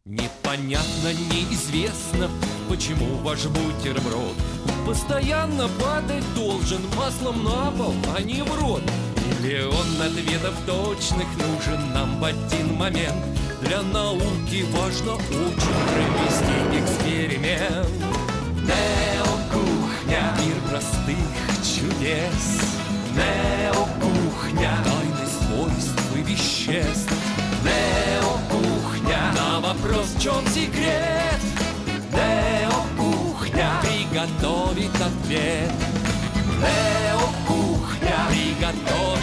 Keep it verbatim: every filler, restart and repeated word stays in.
Непонятно, неизвестно, почему ваш бутерброд постоянно падать должен маслом на пол, а не в рот. Миллион ответов точных нужен нам в один момент. Для науки важно очень провести эксперимент. Неокухня. Мир простых чудес. Неокухня. Тайны свойств и веществ. Неокухня. На вопрос, в чем секрет? Неокухня приготовит ответ. Неокухня приготовит